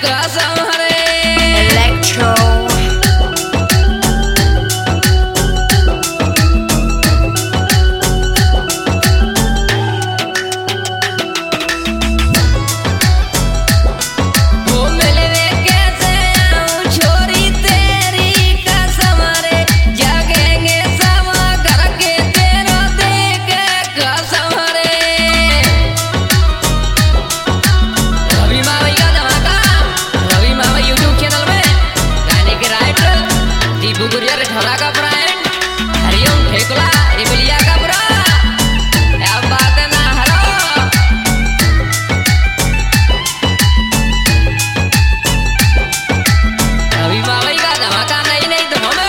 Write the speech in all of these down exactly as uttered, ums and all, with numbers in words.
कसम रे Electro ठरा का ब्रांड हरिओम ठेकला इबलिया का ब्रा अब बात ना हरो अभी मावई का धमाका नहीं नहीं तो हमें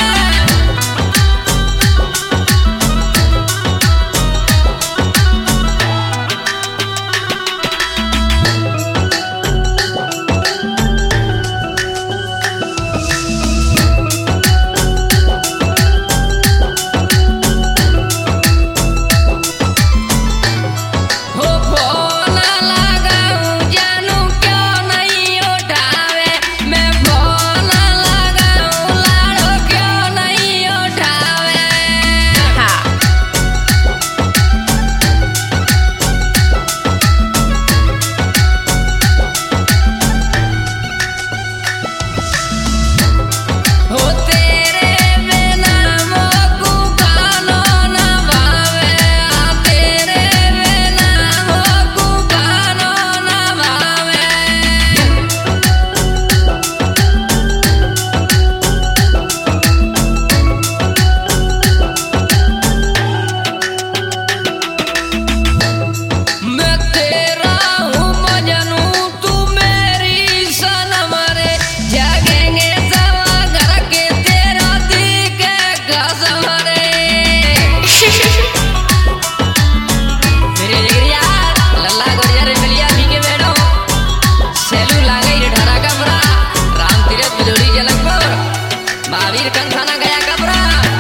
महावीर कंथाना गया कबरा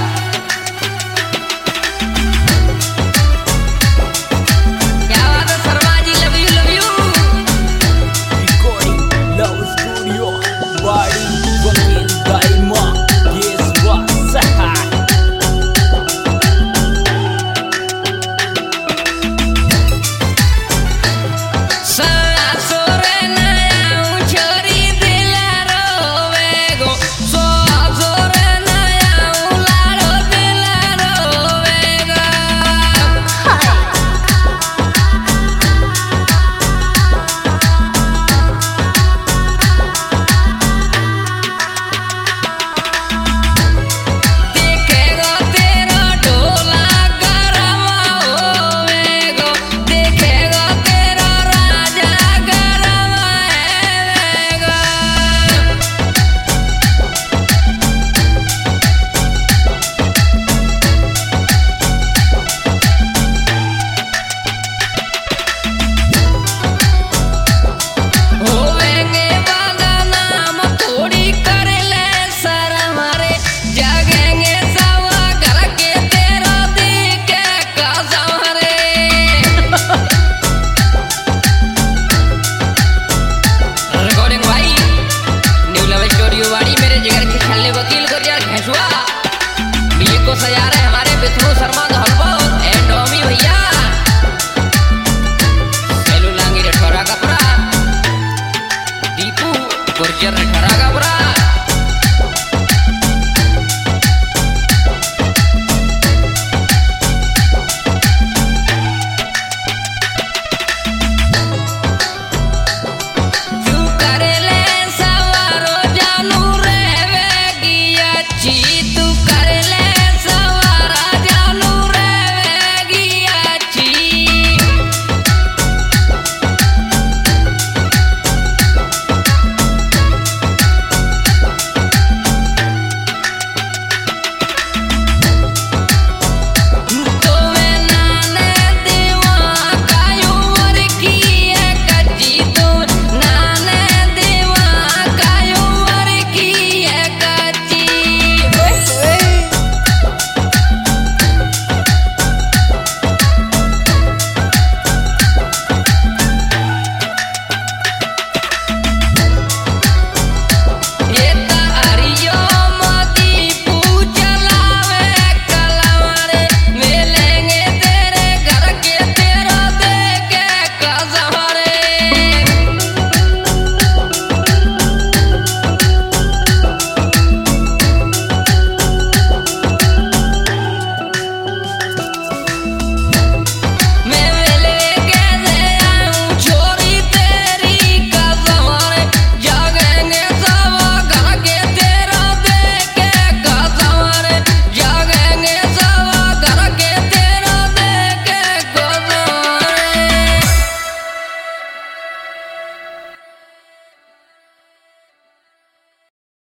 क्या बात है Sharma ji love you love you Recording Love Studio Body fucking diamond Guess what? वकील को यार घैसुआ बीए को सजा रहे हमारे विष्णु शर्मा हलवा एंड ओमी भैया सेलू लांगी रे ठोरा कपड़ा दीपू गुर्जर रे ठोरा कपड़ा